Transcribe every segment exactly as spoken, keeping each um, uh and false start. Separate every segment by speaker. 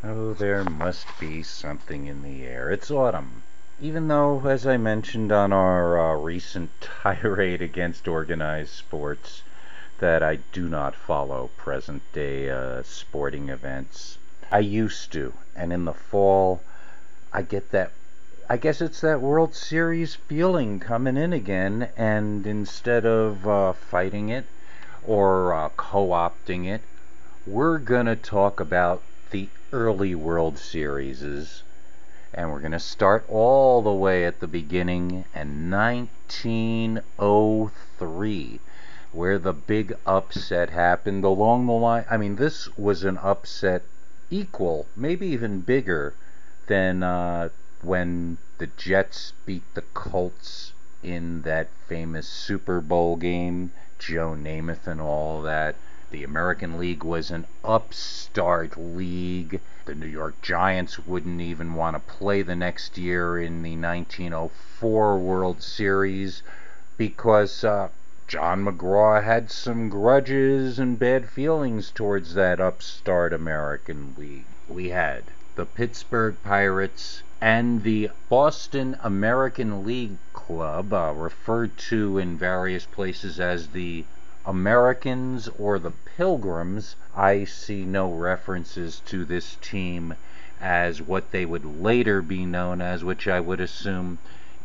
Speaker 1: Oh, there must be something in the air. It's autumn. Even though, as I mentioned on our uh, recent tirade against organized sports, that I do not follow present day uh, sporting events. I used to, and in the fall, I get that. I guess it's that World Series feeling coming in again, and instead of uh, fighting it or uh, co opting it, we're going to talk about the early World Series, and we're going to start all the way at the beginning in nineteen oh three, where the big upset happened along the line. I mean, this was an upset equal, maybe even bigger, than uh, when the Jets beat the Colts in that famous Super Bowl game, Joe Namath and all that. The American League was an upstart league. The New York Giants wouldn't even want to play the next year in the nineteen oh four World Series because uh, John McGraw had some grudges and bad feelings towards that upstart American League. We had the Pittsburgh Pirates and the Boston American League Club, uh, referred to in various places as the Americans or the Pilgrims. I see no references to this team as what they would later be known as, which I would assume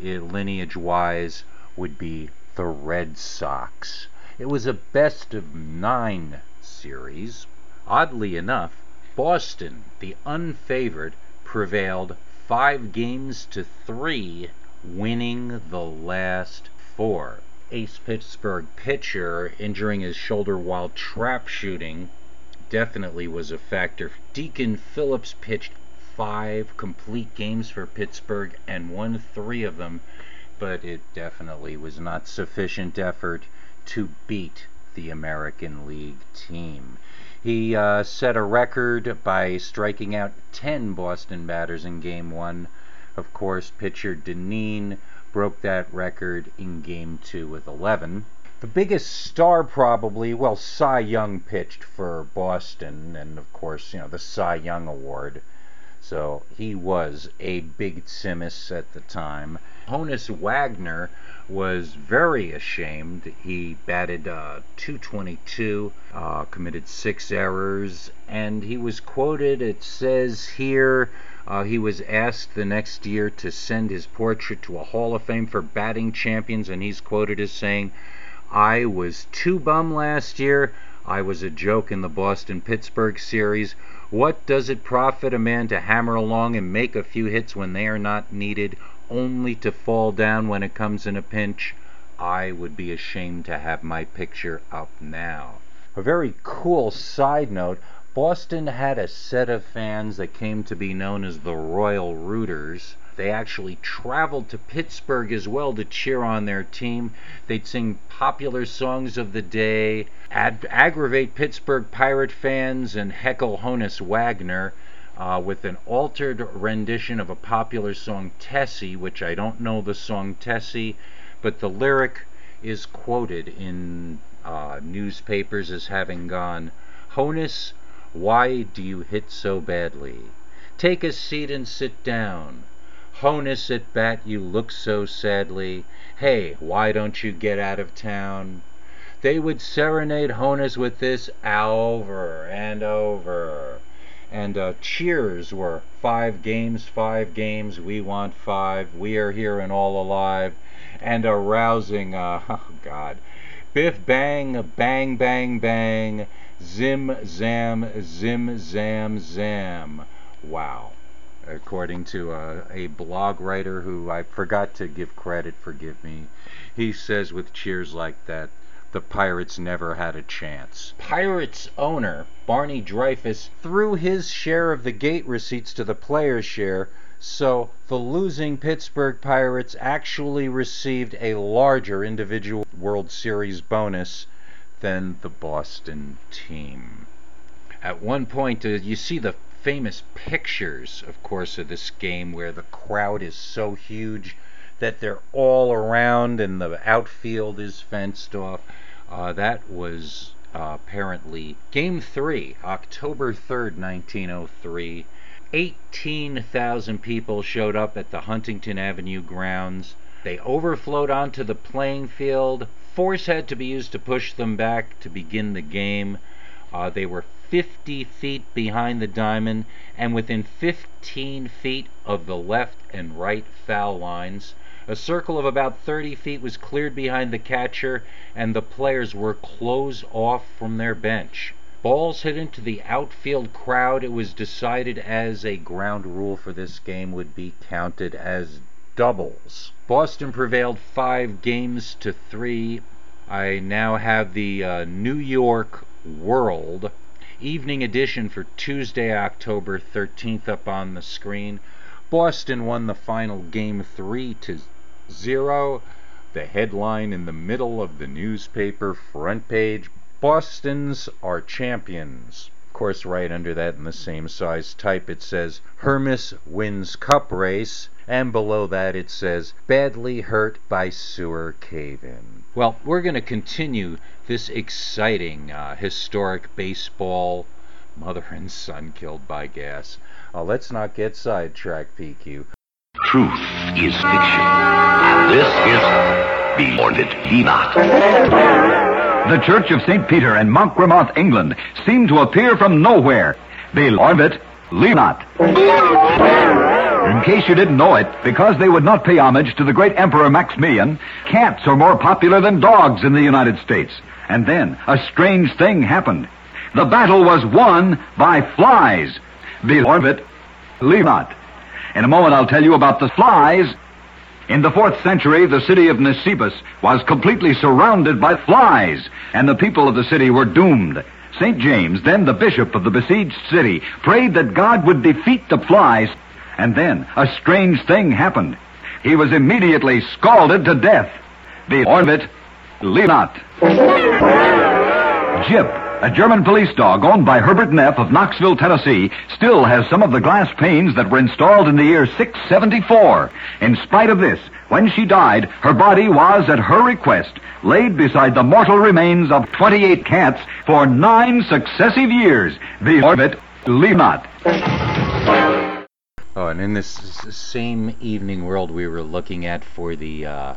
Speaker 1: lineage-wise would be the Red Sox. It was a best of nine series. Oddly enough, Boston, the unfavored, prevailed five games to three, winning the last four. Ace Pittsburgh pitcher injuring his shoulder while trap shooting definitely was a factor. Deacon Phillips pitched five complete games for Pittsburgh and won three of them, but it definitely was not sufficient effort to beat the American League team. He uh, set a record by striking out ten Boston batters in Game one. Of course, pitcher Dineen broke that record in Game two with eleven. The biggest star probably, well, Cy Young pitched for Boston, and of course, you know, the Cy Young Award. So he was a big Simus at the time. Honus Wagner was very ashamed. He batted uh, two twenty-two, uh, committed six errors, and he was quoted, it says here, uh, he was asked the next year to send his portrait to a Hall of Fame for batting champions, and he's quoted as saying, "I was too bum last year. I was a joke in the Boston-Pittsburgh series. What does it profit a man to hammer along and make a few hits when they are not needed, only to fall down when it comes in a pinch? I would be ashamed to have my picture up now." A very cool side note, Boston had a set of fans that came to be known as the Royal Rooters. They actually traveled to Pittsburgh as well to cheer on their team. They'd sing popular songs of the day, ad- aggravate Pittsburgh Pirate fans, and heckle Honus Wagner uh, with an altered rendition of a popular song, Tessie, which I don't know the song Tessie, but the lyric is quoted in uh, newspapers as having gone, "Honus, why do you hit so badly? Take a seat and sit down. Honus at bat, you look so sadly. Hey, why don't you get out of town?" They would serenade Honus with this over and over. And uh, cheers were five games, five games, we want five, we are here and all alive. And a rousing, uh, oh God, biff bang, bang, bang, bang, zim, zam, zim, zam, zam. Wow. According to uh, a blog writer who I forgot to give credit, forgive me, he says with cheers like that, the Pirates never had a chance. Pirates owner Barney Dreyfuss threw his share of the gate receipts to the players' share, so the losing Pittsburgh Pirates actually received a larger individual World Series bonus than the Boston team. At one point, uh, you see the famous pictures, of course, of this game where the crowd is so huge that they're all around and the outfield is fenced off. Uh, that was Uh, apparently, Game three, October third, nineteen oh three, eighteen thousand people showed up at the Huntington Avenue grounds. They overflowed onto the playing field. Force had to be used to push them back to begin the game. Uh, they were fifty feet behind the diamond and within fifteen feet of the left and right foul lines. A circle of about thirty feet was cleared behind the catcher, and the players were closed off from their bench. Balls hit into the outfield crowd. It was decided as a ground rule for this game would be counted as doubles. Boston prevailed five games to three. I now have the uh, New York World evening edition for Tuesday, October thirteenth up on the screen. Boston won the final game three to zero. The headline in the middle of the newspaper front page, Boston's are champions. Of course, right under that in the same size type it says Hermes wins cup race, and below that it says badly hurt by sewer cave-in. Well, we're going to continue this exciting uh, historic baseball mother and son killed by gas. Uh, let's not get sidetracked, P Q.
Speaker 2: Truth is fiction, and this is Beyond It Be Not.
Speaker 3: The Church of Saint Peter in Monkgrimont, England, seemed to appear from nowhere. Beyond it, leave not. In case you didn't know it, because they would not pay homage to the great Emperor Maximilian, cats are more popular than dogs in the United States. And then a strange thing happened. The battle was won by flies. Beyond it, leave not. In a moment I'll tell you about the flies. In the fourth century, the city of Nisibis was completely surrounded by flies, and the people of the city were doomed. Saint James, then the bishop of the besieged city, prayed that God would defeat the flies, and then a strange thing happened. He was immediately scalded to death. Beyond it, leave not. Jip, a German police dog owned by Herbert Neff of Knoxville, Tennessee, still has some of the glass panes that were installed in the year six seventy-four. In spite of this, when she died, her body was, at her request, laid beside the mortal remains of twenty-eight cats for nine successive years. Beyond it, leave not.
Speaker 1: Oh, and in this same evening world we were looking at for the uh,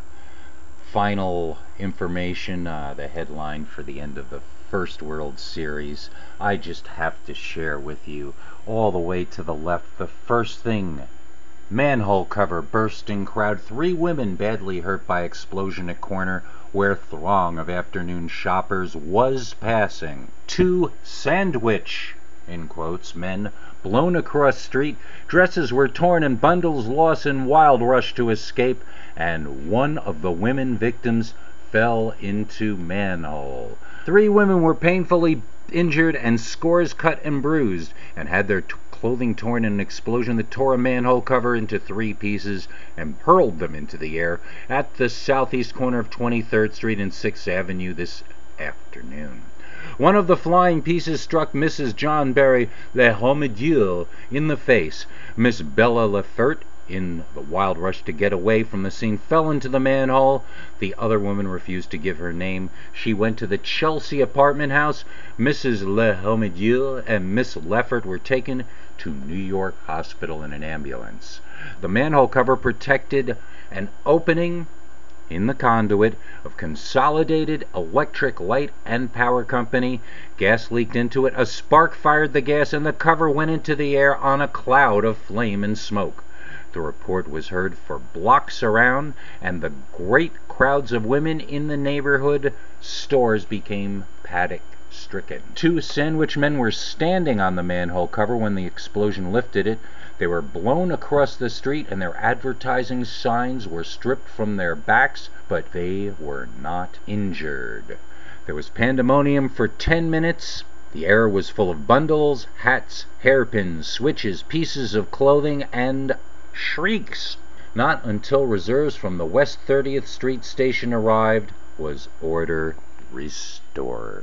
Speaker 1: final information, uh, the headline for the end of the first World Series, I just have to share with you all the way to the left. The first thing, manhole cover bursting crowd, three women badly hurt by explosion at corner where throng of afternoon shoppers was passing. Two sandwich, in quotes, men blown across street, dresses were torn and bundles lost in wild rush to escape, and one of the women victims fell into manhole. Three women were painfully injured and scores cut and bruised, and had their t- clothing torn in an explosion that tore a manhole cover into three pieces and hurled them into the air at the southeast corner of twenty-third Street and sixth Avenue this afternoon. One of the flying pieces struck Missus John Barry Le Homidieu in the face. Miss Bella Lefert, in the wild rush to get away from the scene, fell into the manhole. The other woman refused to give her name. She went to the Chelsea apartment house. Missus Le Homidieu and Miss Leffert were taken to New York Hospital in an ambulance. The manhole cover protected an opening in the conduit of Consolidated Electric Light and Power Company. Gas leaked into it. A spark fired the gas, and the cover went into the air on a cloud of flame and smoke. The report was heard for blocks around, and the great crowds of women in the neighborhood stores became panic-stricken. Two sandwich men were standing on the manhole cover when the explosion lifted it. They were blown across the street, and their advertising signs were stripped from their backs, but they were not injured. There was pandemonium for ten minutes. The air was full of bundles, hats, hairpins, switches, pieces of clothing, and shrieks. Not until reserves from the West thirtieth Street station arrived was order restored.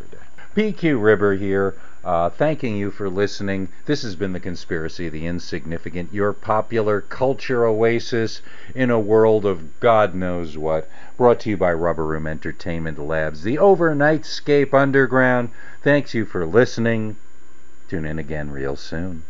Speaker 1: P Q Ribber here, uh, thanking you for listening. This has been The Conspiracy of the Insignificant, your popular culture oasis in a world of God knows what. Brought to you by Rubber Room Entertainment Labs, the Overnightscape Underground. Thanks you for listening. Tune in again real soon.